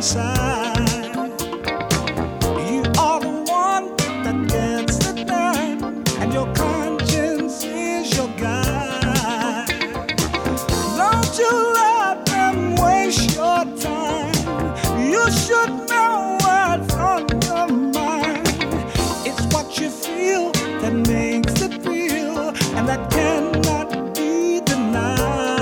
inside. You are the one that gets it done, and your conscience is your guide. Don't you let them waste your time. You should know what's on your mind. It's what you feel that makes it real, and that cannot be denied.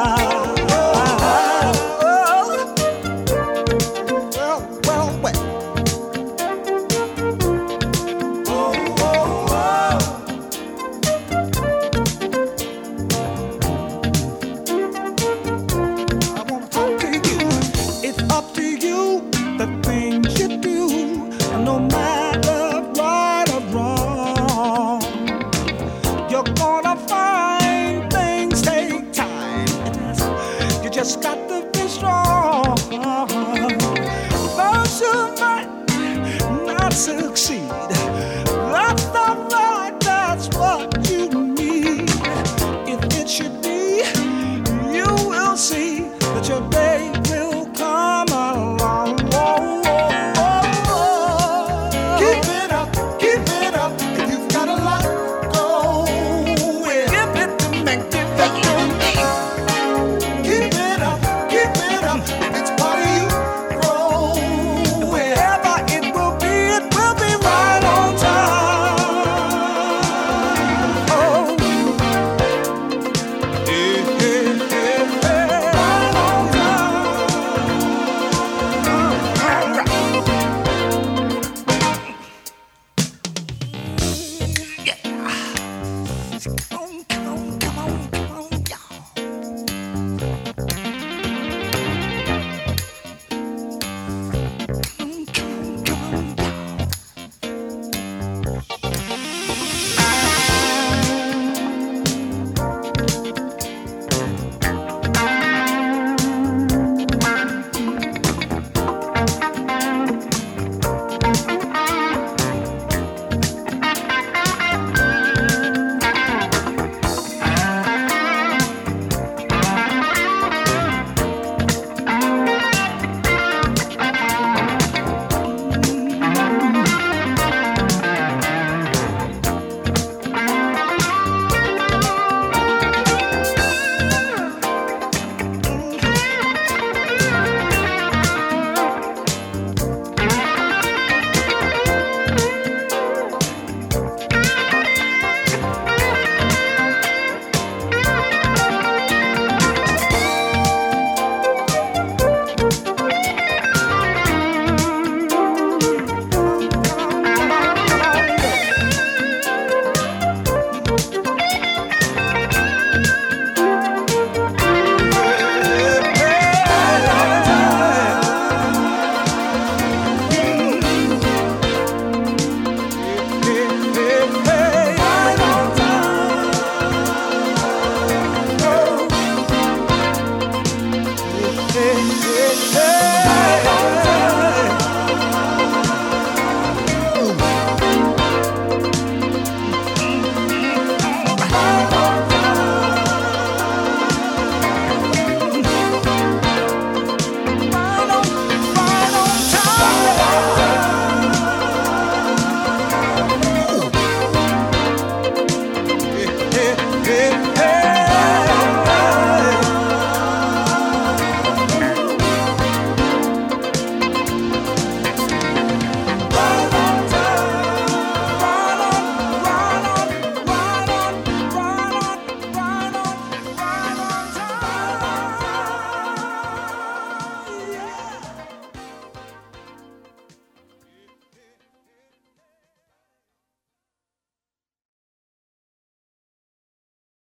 No matter right or wrong, you're gonna find things take time. You just got to be strong. Those who might not succeed